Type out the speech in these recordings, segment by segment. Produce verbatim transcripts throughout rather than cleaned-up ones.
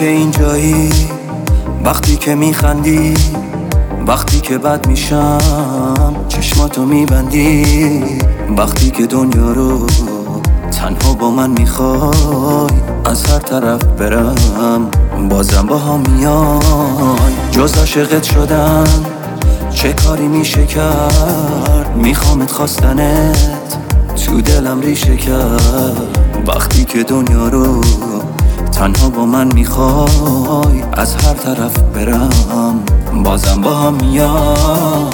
که اینجایی، وقتی که میخندی، وقتی که بد میشم چشماتو میبندی، وقتی که دنیا رو تنها با من میخوای از هر طرف برم بازم با هم میای. جز عاشقت شدن چه کاری میشه کرد، میخوامت خواستنت تو دلم ریشه کرد. وقتی که دنیا رو تنها با من میخوای از هر طرف برم بازم با هم میای.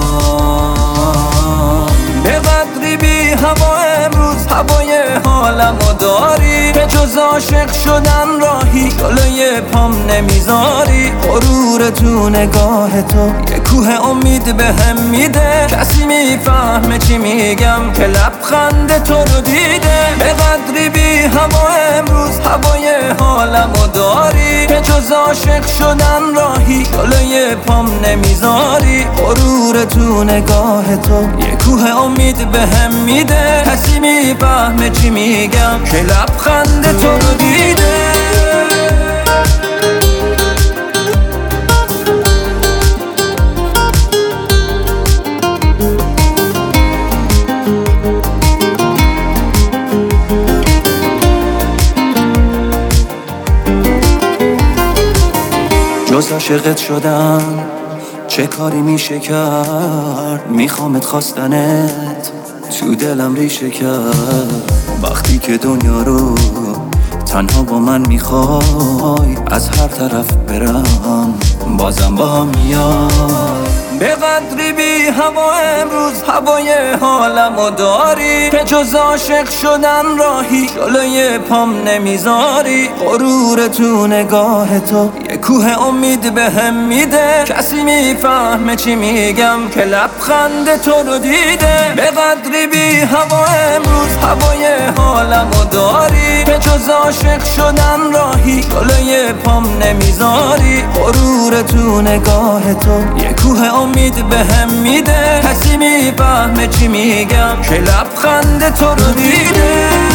به قدری بی هوا امروز هوای حالمو داری، که جز عاشق شدن راهی جلوی پام نمیذاری. غرور تو نگاه تو یه کوه امید بهم میده، کسی میفهمه چی میگم که لبخند تو رو دیده. به قدری بی هوا امروز هوای حالمو داری، که جز عاشق شدن راهی جلوی پام نمیذاری. غرور تو نگاه تو یه کوه امید بهم میده، کسی میفهمه چی میگم که لبخند تو رو دیده. جز عاشقت شدن چه کاری میشه کرد، میخوامت خواستنت تو دلم ریشه کرد. وقتی که دنیا رو تنها با من میخوای از هر طرف برم بازم با هم میای. به قدری بی هوا امروز هوای حالمو داری، که جز عاشق شدن راهی جلوی پام نمیذاری. غرور تو نگاه تو یه کوه امید بهم میده، کسی میفهمه چی میگم که لبخند تو رو دیده. به قدری بی هوا امروز هوای حالمو داری، که جز عاشق شدن راهی جلوی پام نمیذاری. غرور تو نگاه تو یه کوه امید بهم میده، کسی میفهمه چی میگم که لبخند تو رو دیده.